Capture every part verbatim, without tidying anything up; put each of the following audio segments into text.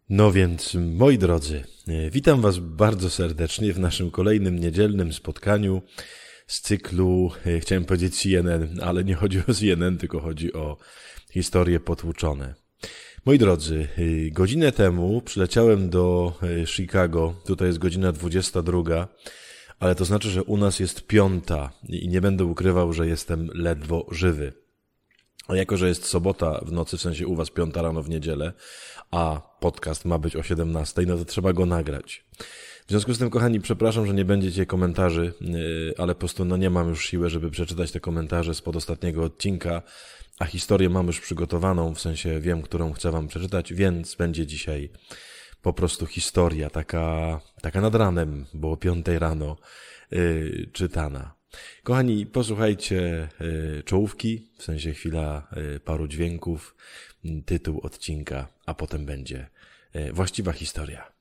No więc, moi drodzy, witam Was bardzo serdecznie w naszym kolejnym niedzielnym spotkaniu z cyklu, chciałem powiedzieć C N N, ale nie chodzi o C N N, tylko chodzi o historie potłuczone. Moi drodzy, godzinę temu przyleciałem do Chicago, tutaj jest godzina dwudziesta druga, ale to znaczy, że u nas jest piąta i nie będę ukrywał, że jestem ledwo żywy. A jako, że jest sobota w nocy, w sensie u was piąta rano w niedzielę, a podcast ma być o siedemnastej, no to trzeba go nagrać. W związku z tym, kochani, przepraszam, że nie będziecie komentarzy, ale po prostu no nie mam już siły, żeby przeczytać te komentarze spod ostatniego odcinka, a historię mam już przygotowaną, w sensie wiem, którą chcę wam przeczytać, więc będzie dzisiaj po prostu historia, taka, taka nad ranem, bo o piątej rano yy, czytana. Kochani, posłuchajcie y, czołówki, w sensie chwila y, paru dźwięków, y, tytuł odcinka, a potem będzie y, właściwa historia.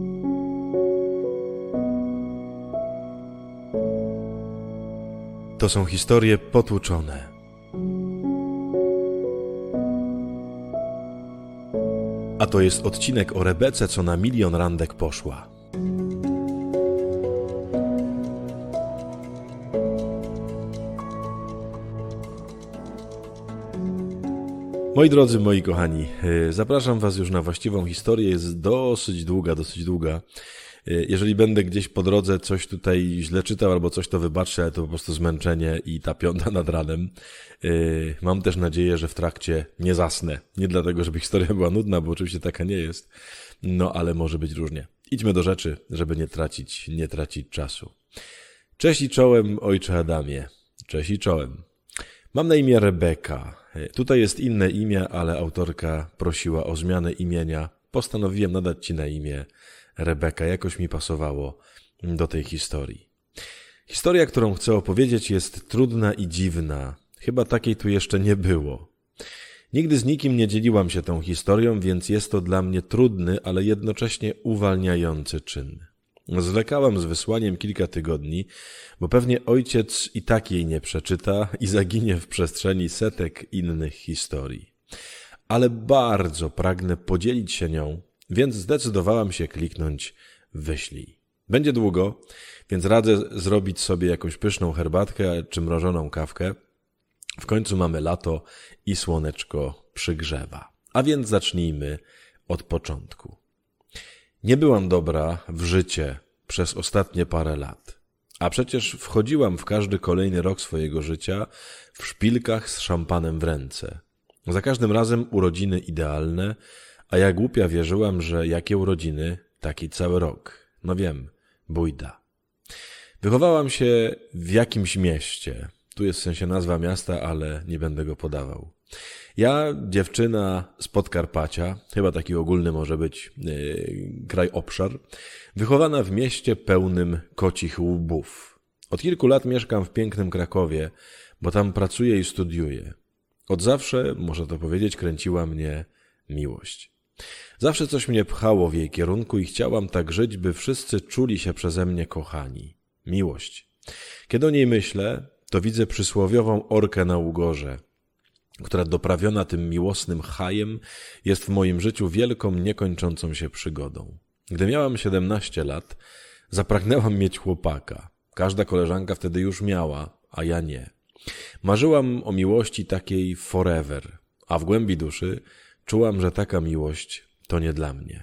To są historie potłuczone. A to jest odcinek o Rebece, co na milion randek poszła. Moi drodzy, moi kochani, zapraszam was już na właściwą historię, jest dosyć długa, dosyć długa. Jeżeli będę gdzieś po drodze coś tutaj źle czytał albo coś, to wybaczcie, ale to po prostu zmęczenie i ta piąta nad ranem. Mam też nadzieję, że w trakcie nie zasnę. Nie dlatego, żeby historia była nudna, bo oczywiście taka nie jest, no ale może być różnie. Idźmy do rzeczy, żeby nie tracić, nie tracić czasu. Cześć i czołem, ojcze Adamie. Cześć i czołem. Mam na imię Rebeka. Tutaj jest inne imię, ale autorka prosiła o zmianę imienia. Postanowiłem nadać ci na imię Rebeka. Jakoś mi pasowało do tej historii. Historia, którą chcę opowiedzieć, jest trudna i dziwna. Chyba takiej tu jeszcze nie było. Nigdy z nikim nie dzieliłam się tą historią, więc jest to dla mnie trudny, ale jednocześnie uwalniający czyn. Zwlekałam z wysłaniem kilka tygodni, bo pewnie ojciec i tak jej nie przeczyta i zaginie w przestrzeni setek innych historii. Ale bardzo pragnę podzielić się nią, więc zdecydowałam się kliknąć wyślij. Będzie długo, więc radzę zrobić sobie jakąś pyszną herbatkę czy mrożoną kawkę. W końcu mamy lato i słoneczko przygrzewa. A więc zacznijmy od początku. Nie byłam dobra w życie przez ostatnie parę lat. A przecież wchodziłam w każdy kolejny rok swojego życia w szpilkach z szampanem w ręce. Za każdym razem urodziny idealne, a ja głupia wierzyłam, że jakie urodziny, taki cały rok. No wiem, bójda. Wychowałam się w jakimś mieście. Tu jest w sensie nazwa miasta, ale nie będę go podawał. Ja, dziewczyna z Podkarpacia, chyba taki ogólny może być yy, kraj, obszar, wychowana w mieście pełnym kocich łbów. Od kilku lat mieszkam w pięknym Krakowie, bo tam pracuję i studiuję. Od zawsze, można to powiedzieć, kręciła mnie miłość. Zawsze coś mnie pchało w jej kierunku i chciałam tak żyć, by wszyscy czuli się przeze mnie kochani. Miłość. Kiedy o niej myślę, to widzę przysłowiową orkę na ugorze, która doprawiona tym miłosnym hajem jest w moim życiu wielką, niekończącą się przygodą. Gdy miałam siedemnaście lat, zapragnęłam mieć chłopaka. Każda koleżanka wtedy już miała, a ja nie. Marzyłam o miłości takiej forever, a w głębi duszy czułam, że taka miłość to nie dla mnie.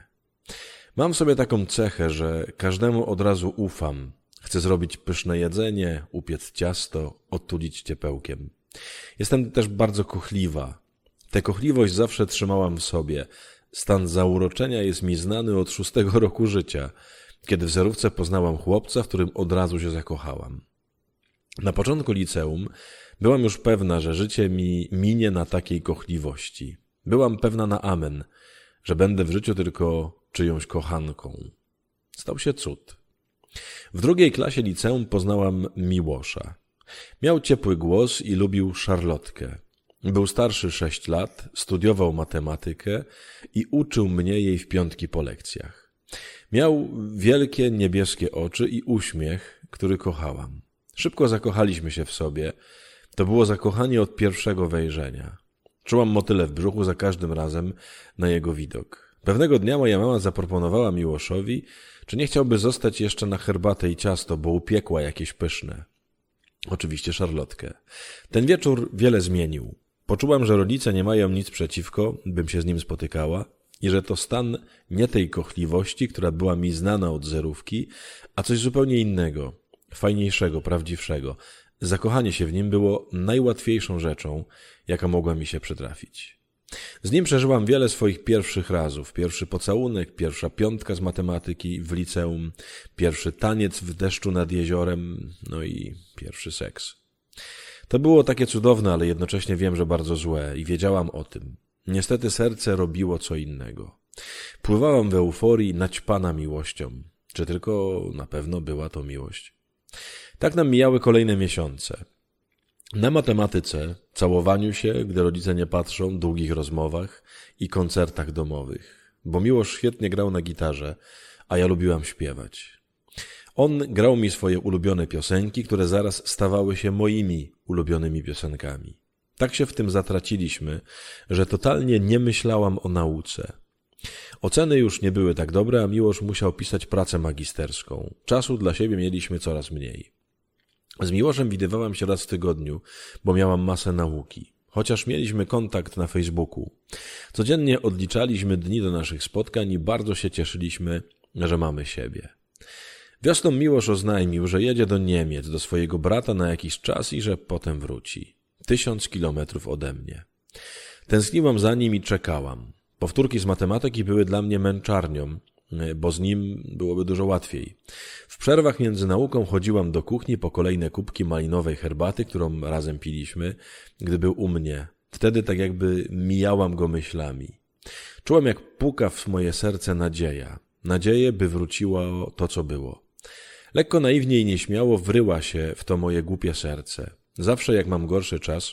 Mam w sobie taką cechę, że każdemu od razu ufam. Chcę zrobić pyszne jedzenie, upiec ciasto, otulić ciepełkiem. Jestem też bardzo kochliwa. Tę kochliwość zawsze trzymałam w sobie. Stan zauroczenia jest mi znany od szóstego roku życia, kiedy w zerówce poznałam chłopca, w którym od razu się zakochałam. Na początku liceum byłam już pewna, że życie mi minie na takiej kochliwości. Byłam pewna na amen, że będę w życiu tylko czyjąś kochanką. Stał się cud. W drugiej klasie liceum poznałam Miłosza. Miał ciepły głos i lubił szarlotkę. Był starszy sześć lat, studiował matematykę i uczył mnie jej w piątki po lekcjach. Miał wielkie niebieskie oczy i uśmiech, który kochałam. Szybko zakochaliśmy się w sobie. To było zakochanie od pierwszego wejrzenia. Czułam motyle w brzuchu za każdym razem na jego widok. Pewnego dnia moja mama zaproponowała Miłoszowi, czy nie chciałby zostać jeszcze na herbatę i ciasto, bo upiekła jakieś pyszne. Oczywiście szarlotkę. Ten wieczór wiele zmienił. Poczułam, że rodzice nie mają nic przeciwko, bym się z nim spotykała i że to stan nie tej kochliwości, która była mi znana od zerówki, a coś zupełnie innego, fajniejszego, prawdziwszego. Zakochanie się w nim było najłatwiejszą rzeczą, jaka mogła mi się przytrafić. Z nim przeżyłam wiele swoich pierwszych razów. Pierwszy pocałunek, pierwsza piątka z matematyki w liceum, pierwszy taniec w deszczu nad jeziorem, no i pierwszy seks. To było takie cudowne, ale jednocześnie wiem, że bardzo złe i wiedziałam o tym. Niestety serce robiło co innego. Pływałam w euforii naćpana miłością. Czy tylko na pewno była to miłość? Tak nam mijały kolejne miesiące. Na matematyce, całowaniu się, gdy rodzice nie patrzą, długich rozmowach i koncertach domowych. Bo Miłosz świetnie grał na gitarze, a ja lubiłam śpiewać. On grał mi swoje ulubione piosenki, które zaraz stawały się moimi ulubionymi piosenkami. Tak się w tym zatraciliśmy, że totalnie nie myślałam o nauce. Oceny już nie były tak dobre, a Miłosz musiał pisać pracę magisterską. Czasu dla siebie mieliśmy coraz mniej. Z Miłoszem widywałam się raz w tygodniu, bo miałam masę nauki. Chociaż mieliśmy kontakt na Facebooku. Codziennie odliczaliśmy dni do naszych spotkań i bardzo się cieszyliśmy, że mamy siebie. Wiosną Miłosz oznajmił, że jedzie do Niemiec, do swojego brata na jakiś czas i że potem wróci. Tysiąc kilometrów ode mnie. Tęskniłam za nim i czekałam. Powtórki z matematyki były dla mnie męczarnią, bo z nim byłoby dużo łatwiej. W przerwach między nauką chodziłam do kuchni po kolejne kubki malinowej herbaty, którą razem piliśmy, gdy był u mnie. Wtedy tak jakby mijałam go myślami. Czułam, jak puka w moje serce nadzieja. Nadzieję, by wróciło to, co było. Lekko naiwnie i nieśmiało wryła się w to moje głupie serce. Zawsze jak mam gorszy czas,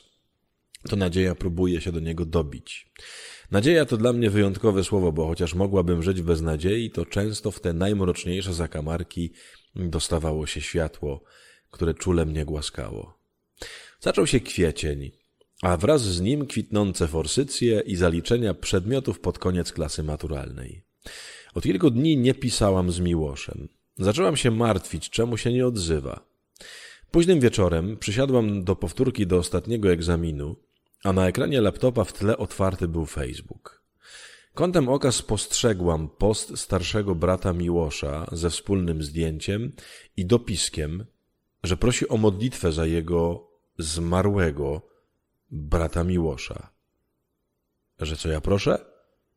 to nadzieja próbuje się do niego dobić. Nadzieja to dla mnie wyjątkowe słowo, bo chociaż mogłabym żyć bez nadziei, to często w te najmroczniejsze zakamarki dostawało się światło, które czule mnie głaskało. Zaczął się kwiecień, a wraz z nim kwitnące forsycje i zaliczenia przedmiotów pod koniec klasy maturalnej. Od kilku dni nie pisałam z Miłoszem. Zaczęłam się martwić, czemu się nie odzywa. Późnym wieczorem przysiadłam do powtórki do ostatniego egzaminu, a na ekranie laptopa w tle otwarty był Facebook. Kątem oka spostrzegłam post starszego brata Miłosza ze wspólnym zdjęciem i dopiskiem, że prosi o modlitwę za jego zmarłego brata Miłosza. Że co ja proszę?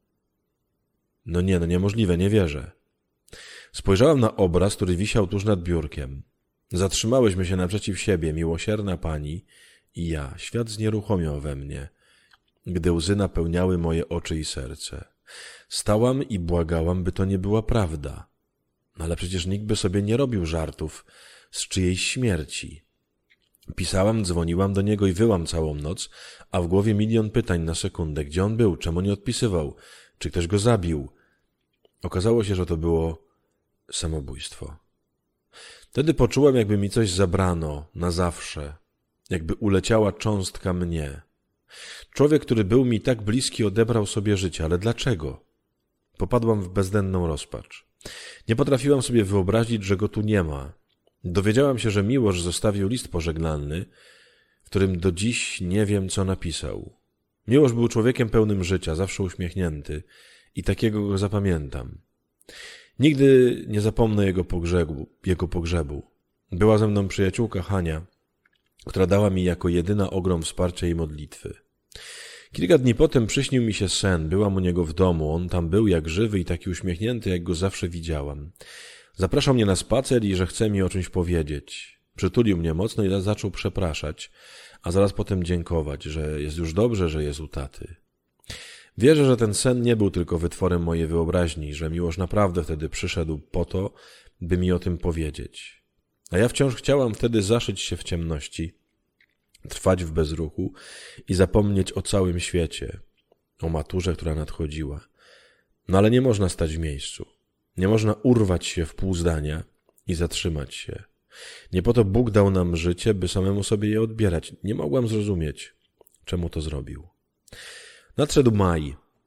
No nie, no niemożliwe, nie wierzę. Spojrzałam na obraz, który wisiał tuż nad biurkiem. Zatrzymałyśmy się naprzeciw siebie, miłosierna pani i ja. Świat znieruchomiał we mnie, gdy łzy napełniały moje oczy i serce. Stałam i błagałam, by to nie była prawda. No ale przecież nikt by sobie nie robił żartów z czyjejś śmierci. Pisałam, dzwoniłam do niego i wyłam całą noc, a w głowie milion pytań na sekundę. Gdzie on był? Czemu nie odpisywał? Czy ktoś go zabił? Okazało się, że to było samobójstwo. Wtedy poczułam, jakby mi coś zabrano na zawsze, jakby uleciała cząstka mnie. Człowiek, który był mi tak bliski, odebrał sobie życie, ale dlaczego? Popadłam w bezdenną rozpacz. Nie potrafiłam sobie wyobrazić, że go tu nie ma. Dowiedziałam się, że Miłosz zostawił list pożegnalny, w którym do dziś nie wiem, co napisał. Miłosz był człowiekiem pełnym życia, zawsze uśmiechnięty i takiego go zapamiętam. Nigdy nie zapomnę jego pogrzebu, jego pogrzebu. Była ze mną przyjaciółka Hania, która dała mi jako jedyna ogrom wsparcia i modlitwy. Kilka dni potem przyśnił mi się sen, byłam u niego w domu, on tam był jak żywy i taki uśmiechnięty, jak go zawsze widziałam. Zapraszał mnie na spacer i że chce mi o czymś powiedzieć. Przytulił mnie mocno i zaczął przepraszać, a zaraz potem dziękować, że jest już dobrze, że jest u taty. Wierzę, że ten sen nie był tylko wytworem mojej wyobraźni, że Miłosz naprawdę wtedy przyszedł po to, by mi o tym powiedzieć. A ja wciąż chciałam wtedy zaszyć się w ciemności, trwać w bezruchu i zapomnieć o całym świecie, o maturze, która nadchodziła. No ale nie można stać w miejscu. Nie można urwać się w pół zdania i zatrzymać się. Nie po to Bóg dał nam życie, by samemu sobie je odbierać. Nie mogłam zrozumieć, czemu to zrobił. Nadszedł maj.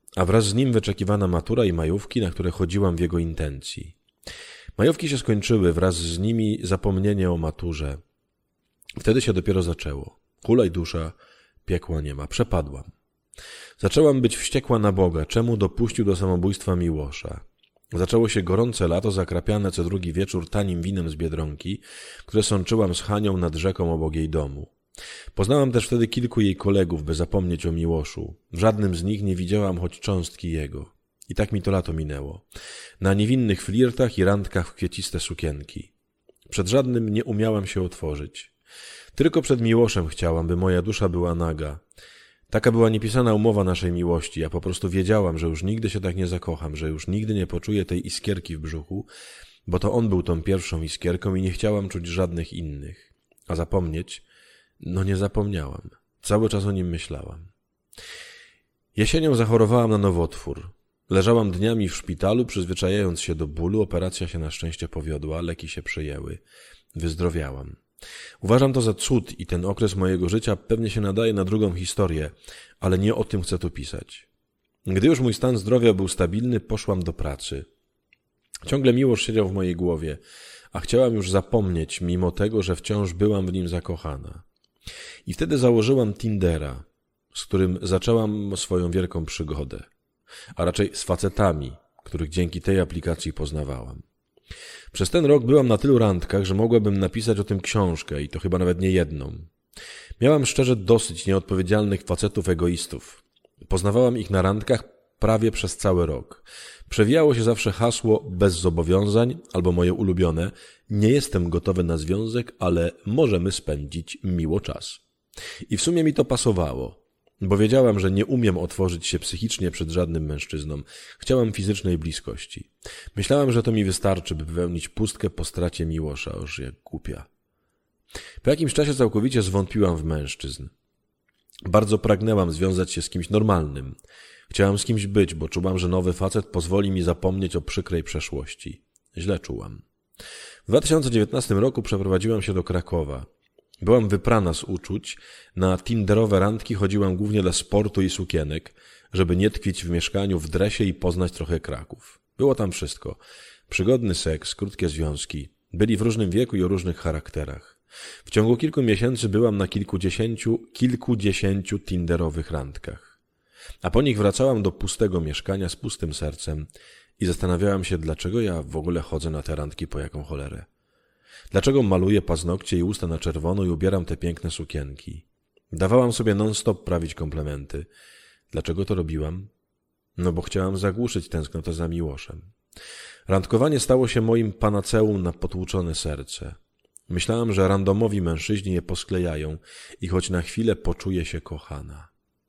a wraz z nim wyczekiwana matura i majówki, na które chodziłam w jego intencji. Majówki się skończyły, wraz z nimi zapomnienie o maturze. Wtedy się dopiero zaczęło. Hulaj dusza, piekła nie ma. Przepadłam. Zaczęłam być wściekła na Boga, czemu dopuścił do samobójstwa Miłosza. Zaczęło się gorące lato, zakrapiane co drugi wieczór tanim winem z Biedronki, które sączyłam z Hanią nad rzeką obok jej domu. Poznałam też wtedy kilku jej kolegów, by zapomnieć o Miłoszu. W żadnym z nich nie widziałam choć cząstki jego. I tak mi to lato minęło. Na niewinnych flirtach i randkach w kwieciste sukienki. Przed żadnym nie umiałam się otworzyć. Tylko przed Miłoszem chciałam, by moja dusza była naga. Taka była niepisana umowa naszej miłości. Ja po prostu wiedziałam, że już nigdy się tak nie zakocham, że już nigdy nie poczuję tej iskierki w brzuchu, bo to on był tą pierwszą iskierką i nie chciałam czuć żadnych innych. A zapomnieć? No nie zapomniałam. Cały czas o nim myślałam. Jesienią zachorowałam na nowotwór. Leżałam dniami w szpitalu, przyzwyczajając się do bólu. Operacja się na szczęście powiodła, leki się przyjęły. Wyzdrowiałam. Uważam to za cud i ten okres mojego życia pewnie się nadaje na drugą historię, ale nie o tym chcę tu pisać. Gdy już mój stan zdrowia był stabilny, poszłam do pracy. Ciągle Miłosz siedział w mojej głowie, a chciałam już zapomnieć, mimo tego, że wciąż byłam w nim zakochana. I wtedy założyłam Tindera, z którym zaczęłam swoją wielką przygodę, a raczej z facetami, których dzięki tej aplikacji poznawałam. Przez ten rok byłam na tylu randkach, że mogłabym napisać o tym książkę i to chyba nawet nie jedną. Miałam szczerze dosyć nieodpowiedzialnych facetów egoistów. Poznawałam ich na randkach prawie przez cały rok. Przewijało się zawsze hasło bez zobowiązań albo moje ulubione: nie jestem gotowy na związek, ale możemy spędzić miło czas. I w sumie mi to pasowało, bo wiedziałam, że nie umiem otworzyć się psychicznie przed żadnym mężczyzną. Chciałam fizycznej bliskości. Myślałam, że to mi wystarczy, by wypełnić pustkę po stracie Miłosza. Oż jak głupia. Po jakimś czasie całkowicie zwątpiłam w mężczyzn. Bardzo pragnęłam związać się z kimś normalnym. Chciałam z kimś być, bo czułam, że nowy facet pozwoli mi zapomnieć o przykrej przeszłości. Źle czułam. W dwa tysiące dziewiętnastym roku przeprowadziłam się do Krakowa. Byłam wyprana z uczuć. Na tinderowe randki chodziłam głównie dla sportu i sukienek, żeby nie tkwić w mieszkaniu w dresie i poznać trochę Kraków. Było tam wszystko. Przygodny seks, krótkie związki. Byli w różnym wieku i o różnych charakterach. W ciągu kilku miesięcy byłam na kilkudziesięciu, kilkudziesięciu tinderowych randkach. A po nich wracałam do pustego mieszkania z pustym sercem i zastanawiałam się, dlaczego ja w ogóle chodzę na te randki, po jaką cholerę. Dlaczego maluję paznokcie i usta na czerwono i ubieram te piękne sukienki? Dawałam sobie non-stop prawić komplementy. Dlaczego to robiłam? No bo chciałam zagłuszyć tęsknotę za Miłoszem. Randkowanie stało się moim panaceum na potłuczone serce. Myślałam, że randomowi mężczyźni je posklejają i choć na chwilę poczuję się kochana.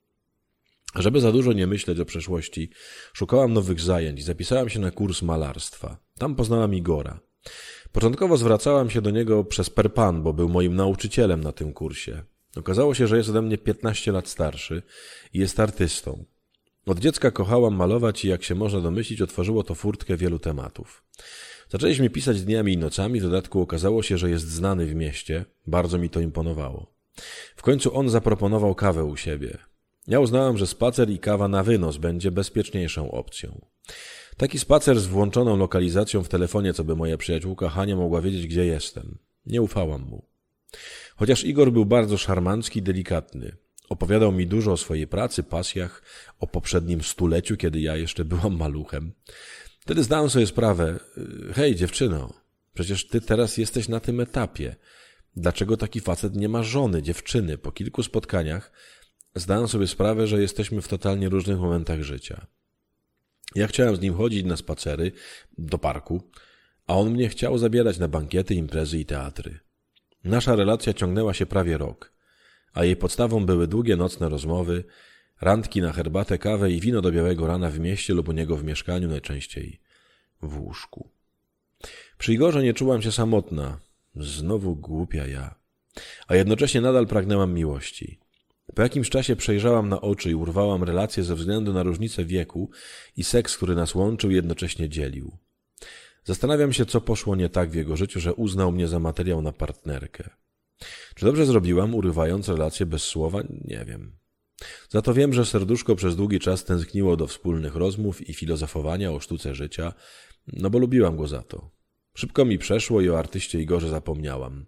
Żeby za dużo nie myśleć o przeszłości, szukałam nowych zajęć i zapisałam się na kurs malarstwa. Tam poznałam Igora. Początkowo zwracałam się do niego przez per pan, bo był moim nauczycielem na tym kursie. Okazało się, że jest ode mnie piętnaście lat starszy i jest artystą. Od dziecka kochałam malować i jak się można domyślić, otworzyło to furtkę wielu tematów. Zaczęliśmy pisać dniami i nocami, w dodatku okazało się, że jest znany w mieście. Bardzo mi to imponowało. W końcu on zaproponował kawę u siebie. Ja uznałam, że spacer i kawa na wynos będzie bezpieczniejszą opcją. Taki spacer z włączoną lokalizacją w telefonie, co by moja przyjaciółka Hania mogła wiedzieć, gdzie jestem. Nie ufałam mu. Chociaż Igor był bardzo szarmancki i delikatny. Opowiadał mi dużo o swojej pracy, pasjach, o poprzednim stuleciu, kiedy ja jeszcze byłam maluchem. Wtedy zdałem sobie sprawę: hej dziewczyno, przecież ty teraz jesteś na tym etapie. Dlaczego taki facet nie ma żony, dziewczyny? Po kilku spotkaniach zdałem sobie sprawę, że jesteśmy w totalnie różnych momentach życia. Ja chciałem z nim chodzić na spacery, do parku, a on mnie chciał zabierać na bankiety, imprezy i teatry. Nasza relacja ciągnęła się prawie rok, a jej podstawą były długie nocne rozmowy, randki na herbatę, kawę i wino do białego rana w mieście lub u niego w mieszkaniu, najczęściej w łóżku. Przy Igorze nie czułam się samotna, znowu głupia ja, a jednocześnie nadal pragnęłam miłości. Po jakimś czasie przejrzałam na oczy i urwałam relacje ze względu na różnicę wieku i seks, który nas łączył i jednocześnie dzielił. Zastanawiam się, co poszło nie tak w jego życiu, że uznał mnie za materiał na partnerkę. Czy dobrze zrobiłam, urywając relacje bez słowa? Nie wiem. Za to wiem, że serduszko przez długi czas tęskniło do wspólnych rozmów i filozofowania o sztuce życia, no bo lubiłam go za to. Szybko mi przeszło i o artyście Igorze zapomniałam.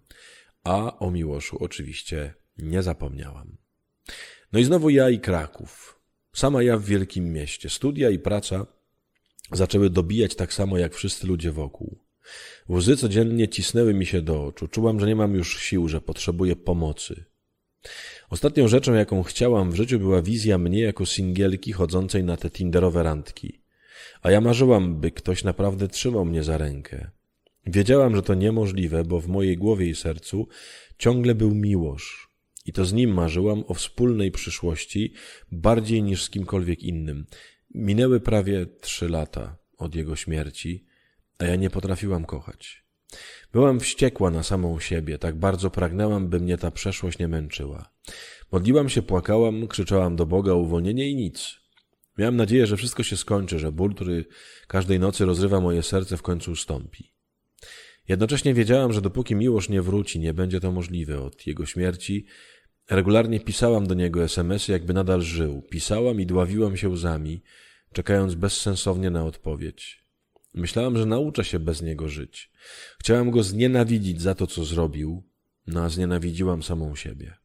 A o Miłoszu oczywiście nie zapomniałam. No i znowu ja i Kraków. Sama ja w wielkim mieście. Studia i praca zaczęły dobijać tak samo jak wszyscy ludzie wokół. Łzy codziennie cisnęły mi się do oczu. Czułam, że nie mam już sił, że potrzebuję pomocy. Ostatnią rzeczą, jaką chciałam w życiu, była wizja mnie jako singielki chodzącej na te tinderowe randki. A ja marzyłam, by ktoś naprawdę trzymał mnie za rękę. Wiedziałam, że to niemożliwe, bo w mojej głowie i sercu ciągle był Miłosz. I to z nim marzyłam o wspólnej przyszłości bardziej niż z kimkolwiek innym. Minęły prawie trzy lata od jego śmierci, a ja nie potrafiłam kochać. Byłam wściekła na samą siebie, tak bardzo pragnęłam, by mnie ta przeszłość nie męczyła. Modliłam się, płakałam, krzyczałam do Boga o uwolnienie i nic. Miałam nadzieję, że wszystko się skończy, że ból, który każdej nocy rozrywa moje serce, w końcu ustąpi. Jednocześnie wiedziałam, że dopóki Miłosz nie wróci, nie będzie to możliwe. Od jego śmierci regularnie pisałam do niego es em esy, jakby nadal żył. Pisałam i dławiłam się łzami, czekając bezsensownie na odpowiedź. Myślałam, że nauczę się bez niego żyć. Chciałam go znienawidzić za to, co zrobił, no a znienawidziłam samą siebie.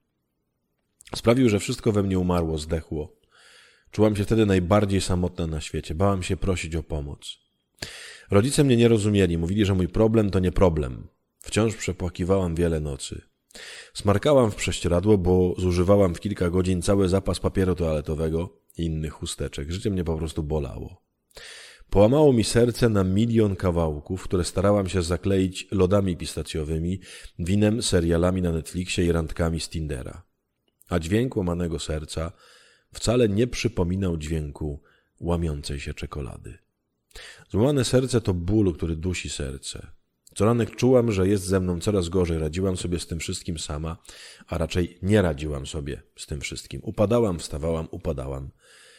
Sprawił, że wszystko we mnie umarło, zdechło. Czułam się wtedy najbardziej samotna na świecie. Bałam się prosić o pomoc. Rodzice mnie nie rozumieli. Mówili, że mój problem to nie problem. Wciąż przepłakiwałam wiele nocy. Smarkałam w prześcieradło, bo zużywałam w kilka godzin cały zapas papieru toaletowego i innych chusteczek. Życie mnie po prostu bolało. Połamało mi serce na milion kawałków, które starałam się zakleić lodami pistacjowymi, winem, serialami na Netflixie i randkami z Tindera. A dźwięk łamanego serca wcale nie przypominał dźwięku łamiącej się czekolady. Złamane serce to ból, który dusi serce. Co ranek czułam, że jest ze mną coraz gorzej. Radziłam sobie z tym wszystkim sama, a raczej nie radziłam sobie z tym wszystkim. Upadałam, wstawałam, upadałam.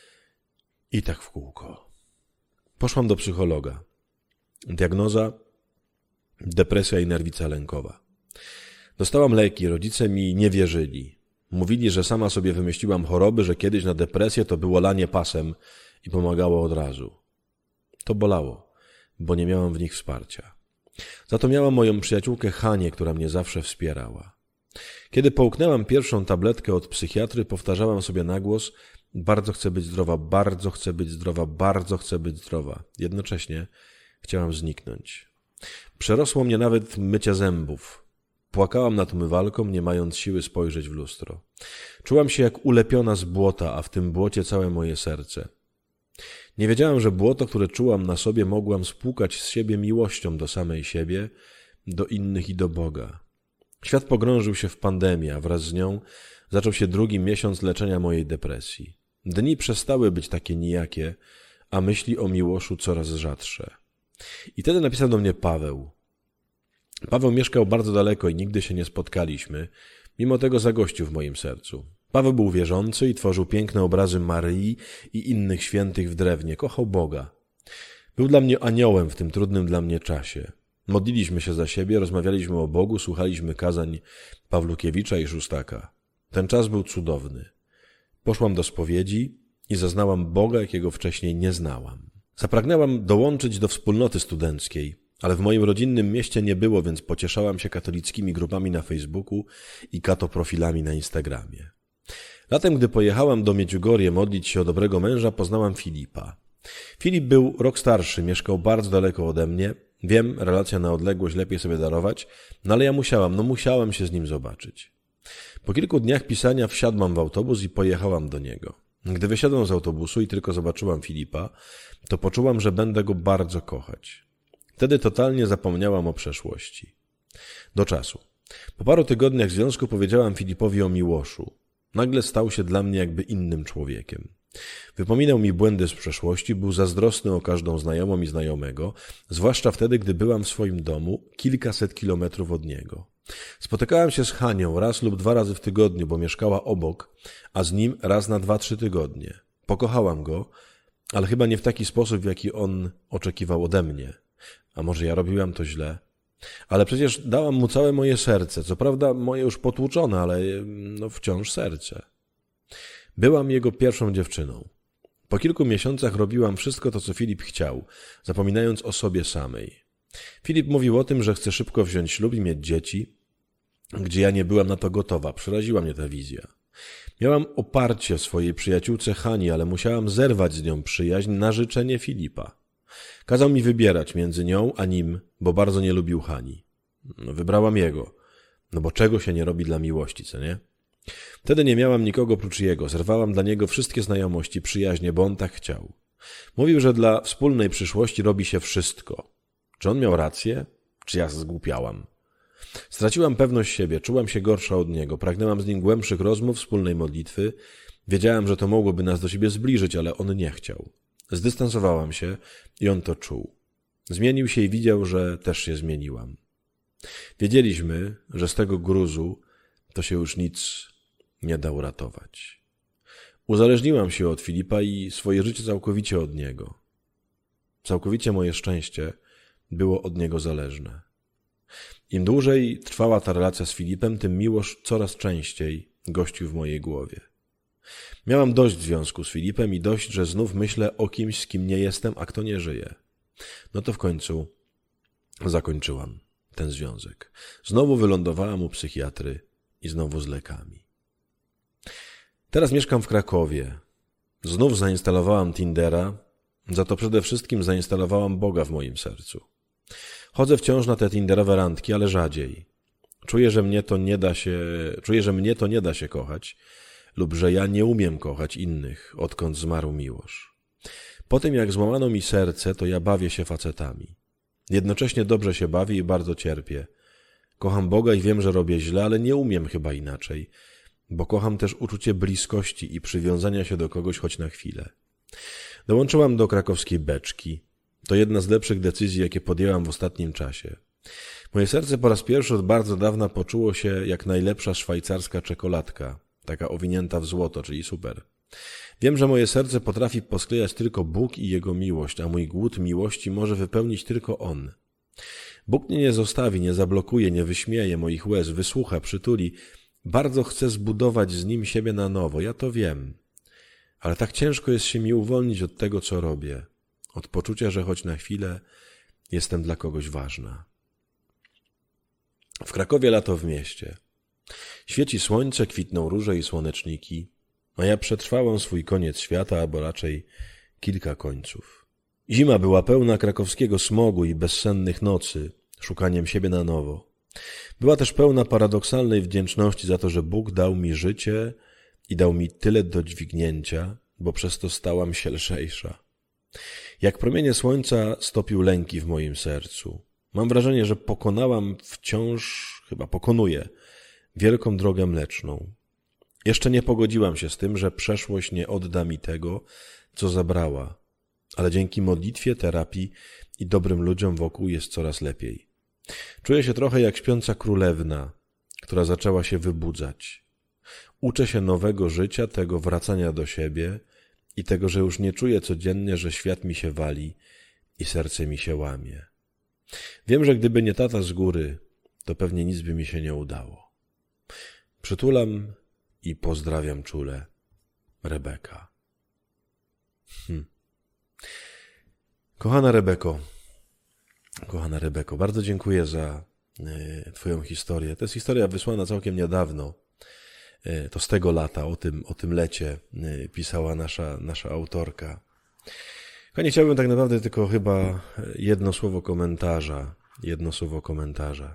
I tak w kółko. Poszłam do psychologa. Diagnoza: depresja i nerwica lękowa. Dostałam leki, rodzice mi nie wierzyli. Mówili, że sama sobie wymyśliłam choroby, że kiedyś na depresję to było lanie pasem i pomagało od razu. To bolało, bo nie miałam w nich wsparcia. Za to miałam moją przyjaciółkę Hanię, która mnie zawsze wspierała. Kiedy połknęłam pierwszą tabletkę od psychiatry, powtarzałam sobie na głos: bardzo chcę być zdrowa, bardzo chcę być zdrowa, bardzo chcę być zdrowa. Jednocześnie chciałam zniknąć. Przerosło mnie nawet mycie zębów. Płakałam nad umywalką, nie mając siły spojrzeć w lustro. Czułam się jak ulepiona z błota, a w tym błocie całe moje serce. Nie wiedziałam, że błoto, które czułam na sobie, mogłam spłukać z siebie miłością do samej siebie, do innych i do Boga. Świat pogrążył się w pandemię, a wraz z nią zaczął się drugi miesiąc leczenia mojej depresji. Dni przestały być takie nijakie, a myśli o Miłoszu coraz rzadsze. I wtedy napisał do mnie Paweł. Paweł mieszkał bardzo daleko i nigdy się nie spotkaliśmy, mimo tego zagościł w moim sercu. Paweł był wierzący i tworzył piękne obrazy Maryi i innych świętych w drewnie. Kochał Boga. Był dla mnie aniołem w tym trudnym dla mnie czasie. Modliliśmy się za siebie, rozmawialiśmy o Bogu, słuchaliśmy kazań Pawlukiewicza i Szóstaka. Ten czas był cudowny. Poszłam do spowiedzi i zaznałam Boga, jakiego wcześniej nie znałam. Zapragnęłam dołączyć do wspólnoty studenckiej, ale w moim rodzinnym mieście nie było, więc pocieszałam się katolickimi grupami na Facebooku i katoprofilami na Instagramie. Latem, gdy pojechałam do Medjugorje modlić się o dobrego męża, poznałam Filipa. Filip był rok starszy, mieszkał bardzo daleko ode mnie. Wiem, relacja na odległość lepiej sobie darować, no ale ja musiałam, no musiałam się z nim zobaczyć. Po kilku dniach pisania wsiadłam w autobus i pojechałam do niego. Gdy wysiadłam z autobusu i tylko zobaczyłam Filipa, to poczułam, że będę go bardzo kochać. Wtedy totalnie zapomniałam o przeszłości. Do czasu. Po paru tygodniach związku powiedziałam Filipowi o Miłoszu. Nagle stał się dla mnie jakby innym człowiekiem. Wypominał mi błędy z przeszłości, był zazdrosny o każdą znajomą i znajomego, zwłaszcza wtedy, gdy byłam w swoim domu kilkaset kilometrów od niego. Spotykałam się z Hanią raz lub dwa razy w tygodniu, bo mieszkała obok, a z nim raz na dwa, trzy tygodnie. Pokochałam go, ale chyba nie w taki sposób, w jaki on oczekiwał ode mnie. A może ja robiłam to źle? Ale przecież dałam mu całe moje serce, co prawda moje już potłuczone, ale no wciąż serce. Byłam jego pierwszą dziewczyną. Po kilku miesiącach robiłam wszystko to, co Filip chciał, zapominając o sobie samej. Filip mówił o tym, że chce szybko wziąć ślub i mieć dzieci, gdzie ja nie byłam na to gotowa. Przeraziła mnie ta wizja. Miałam oparcie w swojej przyjaciółce Hani, ale musiałam zerwać z nią przyjaźń na życzenie Filipa. Kazał mi wybierać między nią a nim, bo bardzo nie lubił Hani. No, wybrałam jego, no bo czego się nie robi dla miłości, co nie? Wtedy nie miałam nikogo prócz jego, zerwałam dla niego wszystkie znajomości, przyjaźnie, bo on tak chciał. Mówił, że dla wspólnej przyszłości robi się wszystko. Czy on miał rację? Czy ja zgłupiałam? Straciłam pewność siebie, czułam się gorsza od niego, pragnęłam z nim głębszych rozmów, wspólnej modlitwy. Wiedziałam, że to mogłoby nas do siebie zbliżyć, ale on nie chciał. Zdystansowałam się i on to czuł. Zmienił się i widział, że też się zmieniłam. Wiedzieliśmy, że z tego gruzu to się już nic nie da uratować. Uzależniłam się od Filipa i swoje życie całkowicie od niego. Całkowicie moje szczęście było od niego zależne. Im dłużej trwała ta relacja z Filipem, tym miłość coraz częściej gościł w mojej głowie. Miałam dość związku z Filipem i dość, że znów myślę o kimś, z kim nie jestem, a kto nie żyje. No to w końcu zakończyłam ten związek. Znowu wylądowałam u psychiatry i znowu z lekami. Teraz mieszkam w Krakowie. Znów zainstalowałam Tindera, za to przede wszystkim zainstalowałam Boga w moim sercu. Chodzę wciąż na te tinderowe randki, ale rzadziej. Czuję, że mnie to nie da się, czuję, że mnie to nie da się kochać lub że ja nie umiem kochać innych, odkąd zmarł Miłosz. Po tym, jak złamano mi serce, to ja bawię się facetami. Jednocześnie dobrze się bawię i bardzo cierpię. Kocham Boga i wiem, że robię źle, ale nie umiem chyba inaczej, bo kocham też uczucie bliskości i przywiązania się do kogoś choć na chwilę. Dołączyłam do krakowskiej beczki. To jedna z lepszych decyzji, jakie podjęłam w ostatnim czasie. Moje serce po raz pierwszy od bardzo dawna poczuło się jak najlepsza szwajcarska czekoladka, taka owinięta w złoto, czyli super. Wiem, że moje serce potrafi posklejać tylko Bóg i Jego miłość, a mój głód miłości może wypełnić tylko On. Bóg mnie nie zostawi, nie zablokuje, nie wyśmieje moich łez, wysłucha, przytuli. Bardzo chcę zbudować z Nim siebie na nowo, ja to wiem. Ale tak ciężko jest się mi uwolnić od tego, co robię. Od poczucia, że choć na chwilę jestem dla kogoś ważna. W Krakowie lato w mieście. Świeci słońce, kwitną róże i słoneczniki, a ja przetrwałam swój koniec świata, albo raczej kilka końców. Zima była pełna krakowskiego smogu i bezsennych nocy, szukaniem siebie na nowo. Była też pełna paradoksalnej wdzięczności za to, że Bóg dał mi życie i dał mi tyle do dźwignięcia, bo przez to stałam się lżejsza. Jak promienie słońca stopił lęki w moim sercu. Mam wrażenie, że pokonałam wciąż, chyba pokonuję, wielką drogę mleczną. Jeszcze nie pogodziłam się z tym, że przeszłość nie odda mi tego, co zabrała, ale dzięki modlitwie, terapii i dobrym ludziom wokół jest coraz lepiej. Czuję się trochę jak śpiąca królewna, która zaczęła się wybudzać. Uczę się nowego życia, tego wracania do siebie i tego, że już nie czuję codziennie, że świat mi się wali i serce mi się łamie. Wiem, że gdyby nie tata z góry, to pewnie nic by mi się nie udało. Przytulam i pozdrawiam czule. Rebeka. Hm. Kochana Rebeko, kochana Rebeko, bardzo dziękuję za y, Twoją historię. To jest historia wysłana całkiem niedawno. Y, to z tego lata, o tym, o tym lecie y, pisała nasza, nasza autorka. Kochani, chciałbym tak naprawdę tylko chyba jedno słowo komentarza. Jedno słowo komentarza.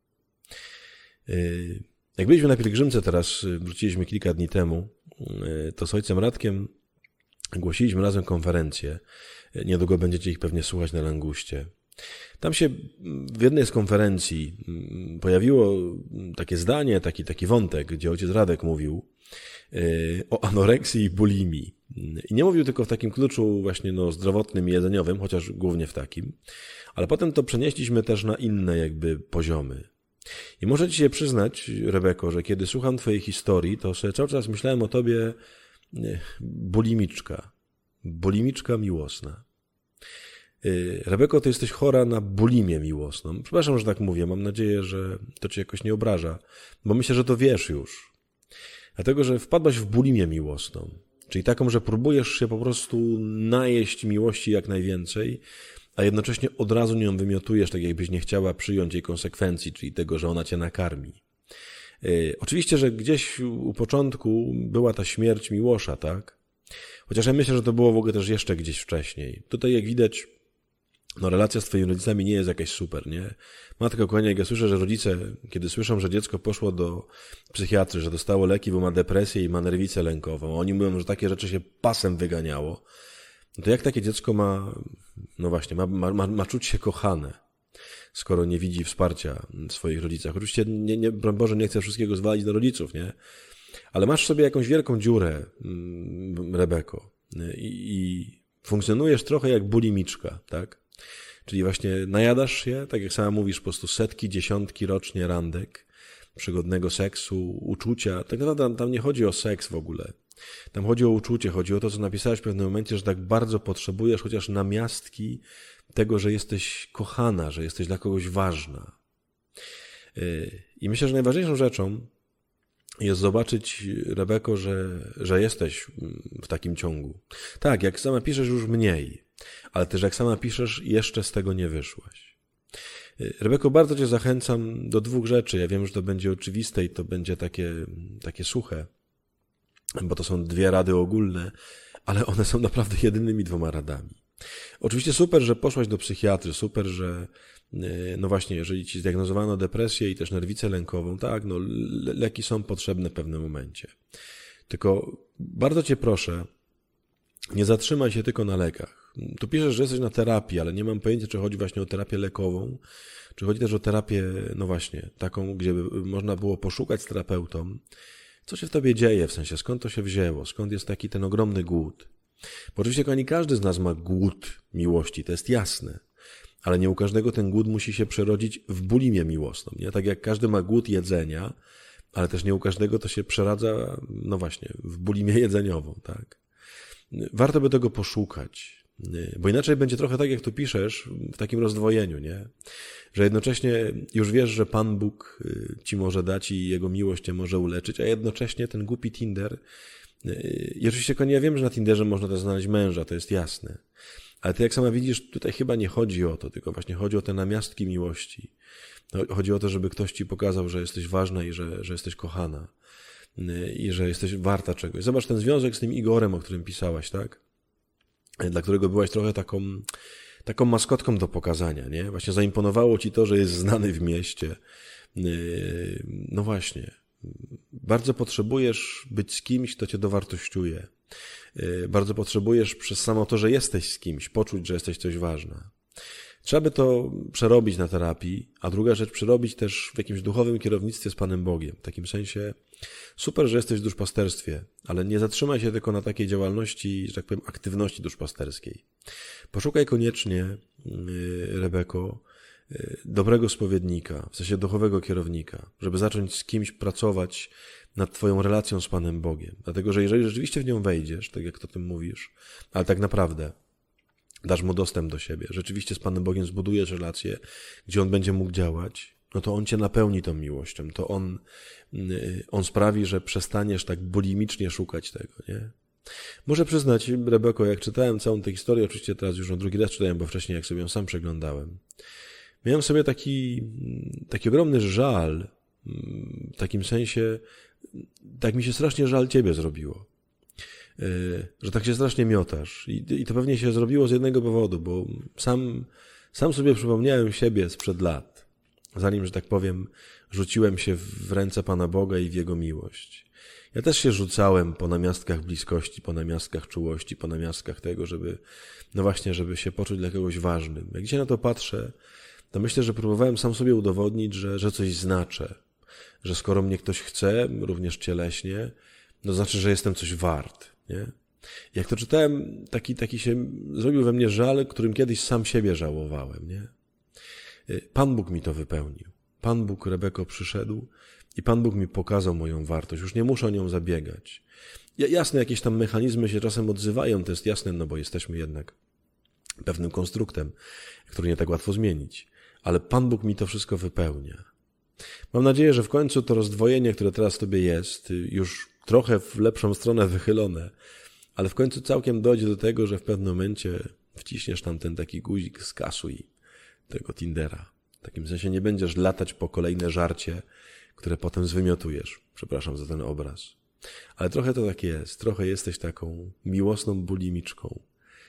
Y, jak byliśmy na pielgrzymce teraz, wróciliśmy kilka dni temu, y, to z ojcem Radkiem głosiliśmy razem konferencję. Niedługo będziecie ich pewnie słuchać na Languście. Tam się w jednej z konferencji pojawiło takie zdanie, taki, taki wątek, gdzie ojciec Radek mówił o anoreksji i bulimii. I nie mówił tylko w takim kluczu właśnie no, zdrowotnym i jedzeniowym, chociaż głównie w takim, ale potem to przenieśliśmy też na inne jakby poziomy. I muszę ci się przyznać, Rebeko, że kiedy słucham twojej historii, to sobie cały czas myślałem o tobie bulimiczka. Bulimiczka miłosna. Rebeko, ty jesteś chora na bulimię miłosną. Przepraszam, że tak mówię. Mam nadzieję, że to cię jakoś nie obraża, bo myślę, że to wiesz już. Dlatego, że wpadłaś w bulimię miłosną. Czyli taką, że próbujesz się po prostu najeść miłości jak najwięcej, a jednocześnie od razu nią wymiotujesz, tak jakbyś nie chciała przyjąć jej konsekwencji, czyli tego, że ona cię nakarmi. Yy, oczywiście, że gdzieś u początku była ta śmierć Miłosza, tak? Chociaż ja myślę, że to było w ogóle też jeszcze gdzieś wcześniej. Tutaj jak widać, no relacja z twoimi rodzicami nie jest jakaś super, nie? Matka kochana, jak ja słyszę, że rodzice, kiedy słyszą, że dziecko poszło do psychiatry, że dostało leki, bo ma depresję i ma nerwicę lękową, oni mówią, że takie rzeczy się pasem wyganiało, no to jak takie dziecko ma, no właśnie, ma, ma, ma czuć się kochane, skoro nie widzi wsparcia w swoich rodzicach? Oczywiście, nie, nie, broń Boże, nie chcę wszystkiego zwalić do rodziców, nie? Ale masz w sobie jakąś wielką dziurę, Rebeko, i, i funkcjonujesz trochę jak bulimiczka, tak? Czyli właśnie najadasz się, tak jak sama mówisz, po prostu setki, dziesiątki rocznie randek, przygodnego seksu, uczucia. Tak naprawdę tam nie chodzi o seks w ogóle. Tam chodzi o uczucie, chodzi o to, co napisałeś w pewnym momencie, że tak bardzo potrzebujesz chociaż namiastki tego, że jesteś kochana, że jesteś dla kogoś ważna. I myślę, że najważniejszą rzeczą jest zobaczyć, Rebeko, że, że jesteś w takim ciągu. Tak, jak sama piszesz, już mniej, ale też jak sama piszesz, jeszcze z tego nie wyszłaś. Rebeko, bardzo cię zachęcam do dwóch rzeczy. Ja wiem, że to będzie oczywiste i to będzie takie, takie suche, bo to są dwie rady ogólne, ale one są naprawdę jedynymi dwoma radami. Oczywiście super, że poszłaś do psychiatry, super, że no właśnie, jeżeli ci zdiagnozowano depresję i też nerwicę lękową, tak, no leki są potrzebne w pewnym momencie. Tylko bardzo cię proszę, nie zatrzymaj się tylko na lekach. Tu piszesz, że jesteś na terapii, ale nie mam pojęcia, czy chodzi właśnie o terapię lekową, czy chodzi też o terapię, no właśnie, taką, gdzie by można było poszukać z terapeutą, co się w tobie dzieje, w sensie skąd to się wzięło, skąd jest taki ten ogromny głód. Bo oczywiście, kochani, każdy z nas ma głód miłości, to jest jasne. Ale nie u każdego ten głód musi się przerodzić w bulimię miłosną, nie? Tak jak każdy ma głód jedzenia, ale też nie u każdego to się przeradza, no właśnie, w bulimię jedzeniową, tak? Warto by tego poszukać, bo inaczej będzie trochę tak, jak tu piszesz, w takim rozdwojeniu, nie? Że jednocześnie już wiesz, że Pan Bóg ci może dać i Jego miłość cię może uleczyć, a jednocześnie ten głupi Tinder. I oczywiście, kochani, ja wiem, że na Tinderze można też znaleźć męża, to jest jasne. Ale ty jak sama widzisz, tutaj chyba nie chodzi o to, tylko właśnie chodzi o te namiastki miłości. Chodzi o to, żeby ktoś ci pokazał, że jesteś ważna i że, że jesteś kochana. I że jesteś warta czegoś. Zobacz ten związek z tym Igorem, o którym pisałaś, tak? Dla którego byłaś trochę taką, taką maskotką do pokazania, nie? Właśnie zaimponowało ci to, że jest znany w mieście. No właśnie. Bardzo potrzebujesz być z kimś, kto cię dowartościuje. Bardzo potrzebujesz przez samo to, że jesteś z kimś, poczuć, że jesteś coś ważna. Trzeba by to przerobić na terapii, a druga rzecz przerobić też w jakimś duchowym kierownictwie z Panem Bogiem. W takim sensie super, że jesteś w duszpasterstwie, ale nie zatrzymaj się tylko na takiej działalności, że tak powiem, aktywności duszpasterskiej. Poszukaj koniecznie, Rebeko, dobrego spowiednika, w sensie duchowego kierownika, żeby zacząć z kimś pracować nad twoją relacją z Panem Bogiem. Dlatego, że jeżeli rzeczywiście w nią wejdziesz, tak jak o tym mówisz, ale tak naprawdę dasz mu dostęp do siebie, rzeczywiście z Panem Bogiem zbudujesz relację, gdzie On będzie mógł działać, no to On cię napełni tą miłością, to On, on sprawi, że przestaniesz tak bulimicznie szukać tego, nie? Muszę przyznać, Rebeko, jak czytałem całą tę historię, oczywiście teraz już na drugi raz czytałem, bo wcześniej jak sobie ją sam przeglądałem, miałem sobie taki, taki ogromny żal, w takim sensie, tak mi się strasznie żal ciebie zrobiło, że tak się strasznie miotasz. I, i to pewnie się zrobiło z jednego powodu, bo sam, sam sobie przypomniałem siebie sprzed lat, zanim, że tak powiem, rzuciłem się w ręce Pana Boga i w Jego miłość. Ja też się rzucałem po namiastkach bliskości, po namiastkach czułości, po namiastkach tego, żeby, no właśnie, żeby się poczuć dla kogoś ważnym. Jak dzisiaj na to patrzę, to myślę, że próbowałem sam sobie udowodnić, że, że coś znaczę. Że skoro mnie ktoś chce, również cieleśnie, to znaczy, że jestem coś wart, nie? Jak to czytałem, taki, taki się zrobił we mnie żal, którym kiedyś sam siebie żałowałem, nie? Pan Bóg mi to wypełnił. Pan Bóg, Rebeko, przyszedł i Pan Bóg mi pokazał moją wartość. Już nie muszę o nią zabiegać. Jasne, jakieś tam mechanizmy się czasem odzywają, to jest jasne, no bo jesteśmy jednak pewnym konstruktem, który nie tak łatwo zmienić. Ale Pan Bóg mi to wszystko wypełnia. Mam nadzieję, że w końcu to rozdwojenie, które teraz w tobie jest, już trochę w lepszą stronę wychylone, ale w końcu całkiem dojdzie do tego, że w pewnym momencie wciśniesz tam ten taki guzik skasuj tego Tindera. W takim sensie nie będziesz latać po kolejne żarcie, które potem zwymiotujesz. Przepraszam za ten obraz. Ale trochę to tak jest. Trochę jesteś taką miłosną bulimiczką.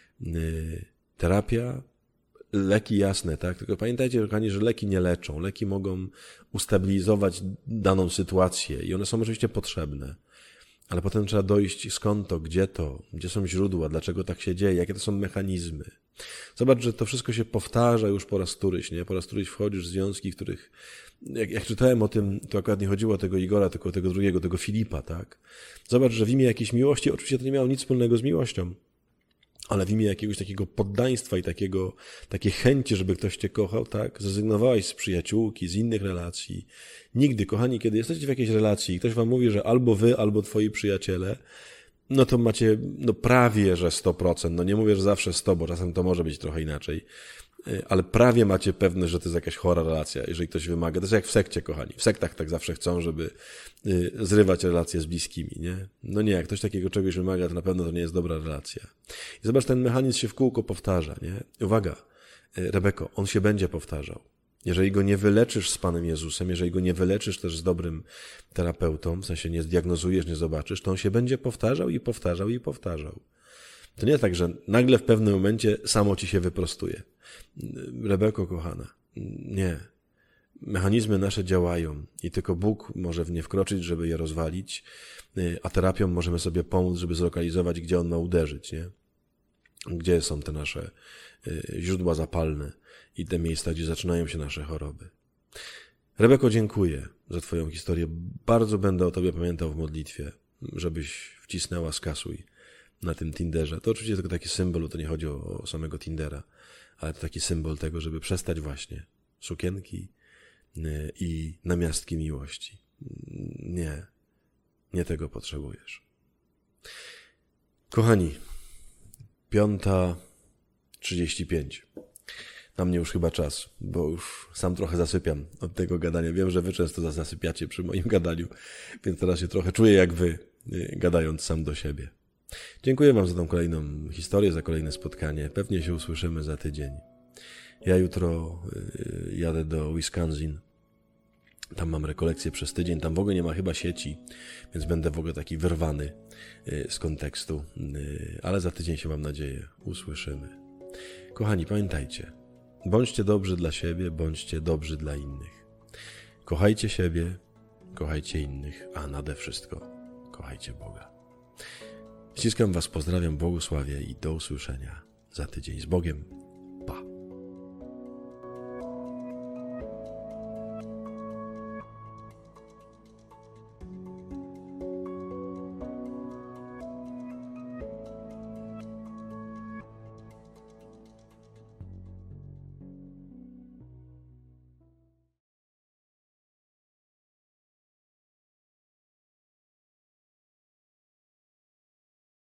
Yy, terapia, leki jasne, tak? Tylko pamiętajcie, kochani, że leki nie leczą. Leki mogą ustabilizować daną sytuację i one są oczywiście potrzebne. Ale potem trzeba dojść skąd to, gdzie to, gdzie są źródła, dlaczego tak się dzieje, jakie to są mechanizmy. Zobacz, że to wszystko się powtarza już po raz któryś, nie? Po raz któryś wchodzisz w związki, których, jak, jak czytałem o tym, to akurat nie chodziło o tego Igora, tylko o tego drugiego, tego Filipa, tak? Zobacz, że w imię jakiejś miłości, oczywiście to nie miało nic wspólnego z miłością, ale w imię jakiegoś takiego poddaństwa i takiego, takiej chęci, żeby ktoś cię kochał, tak? Zrezygnowałeś z przyjaciółki, z innych relacji. Nigdy, kochani, kiedy jesteście w jakiejś relacji i ktoś wam mówi, że albo wy, albo twoi przyjaciele, no to macie no prawie, że sto procent. No nie mówię, że zawsze sto, bo czasem to może być trochę inaczej. Ale prawie macie pewność, że to jest jakaś chora relacja, jeżeli ktoś wymaga. To jest jak w sekcie, kochani. W sektach tak zawsze chcą, żeby zrywać relacje z bliskimi, nie? No nie, jak ktoś takiego czegoś wymaga, to na pewno to nie jest dobra relacja. I zobacz, ten mechanizm się w kółko powtarza, nie? Uwaga, Rebeko, on się będzie powtarzał. Jeżeli go nie wyleczysz z Panem Jezusem, jeżeli go nie wyleczysz też z dobrym terapeutą, w sensie nie zdiagnozujesz, nie zobaczysz, to on się będzie powtarzał i powtarzał i powtarzał. To nie tak, że nagle w pewnym momencie samo ci się wyprostuje. Rebeko, kochana, nie. Mechanizmy nasze działają i tylko Bóg może w nie wkroczyć, żeby je rozwalić, a terapią możemy sobie pomóc, żeby zlokalizować, gdzie on ma uderzyć, nie? Gdzie są te nasze źródła zapalne i te miejsca, gdzie zaczynają się nasze choroby. Rebeko, dziękuję za Twoją historię. Bardzo będę o Tobie pamiętał w modlitwie, żebyś wcisnęła skasuj na tym Tinderze. To oczywiście tylko taki symbol, to nie chodzi o, o samego Tindera, ale to taki symbol tego, żeby przestać właśnie sukienki i namiastki miłości. Nie, nie tego potrzebujesz. Kochani, piąta trzydzieści pięć. Na mnie już chyba czas, bo już sam trochę zasypiam od tego gadania. Wiem, że wy często zasypiacie przy moim gadaniu, więc teraz się trochę czuję jak wy, gadając sam do siebie. Dziękuję wam za tą kolejną historię, za kolejne spotkanie. Pewnie się usłyszymy za tydzień. Ja jutro jadę do Wisconsin. Tam mam rekolekcję przez tydzień. Tam w ogóle nie ma chyba sieci, więc będę w ogóle taki wyrwany z kontekstu. Ale za tydzień się, mam nadzieję, usłyszymy. Kochani, pamiętajcie. Bądźcie dobrzy dla siebie, bądźcie dobrzy dla innych. Kochajcie siebie, kochajcie innych, a nade wszystko kochajcie Boga. Ściskam was, pozdrawiam, błogosławię i do usłyszenia za tydzień. Z Bogiem.